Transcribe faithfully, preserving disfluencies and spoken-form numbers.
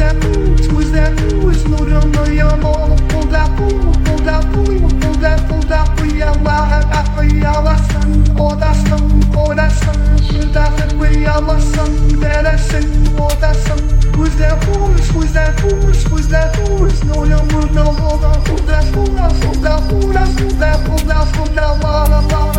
that booze, who's that booze? No, no, no, yeah, no, pull that boo, pull that boo, pull that, pull that boo, yeah, la, la, la, yeah, la, son, oh, that's son, oh, that's son, should that let me, yeah, la, son, that I sing, oh, that's son, who's that booze, who's that booze, who's that booze? No, no, no, no, no, no, pull that, pull that, pull that, pull that, pull that, pull that, pull that, la, la, la.